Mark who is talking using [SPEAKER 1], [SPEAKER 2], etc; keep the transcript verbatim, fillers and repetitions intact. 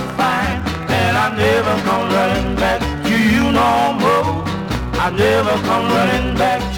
[SPEAKER 1] fine, and I never come running back to you no more. I never come running back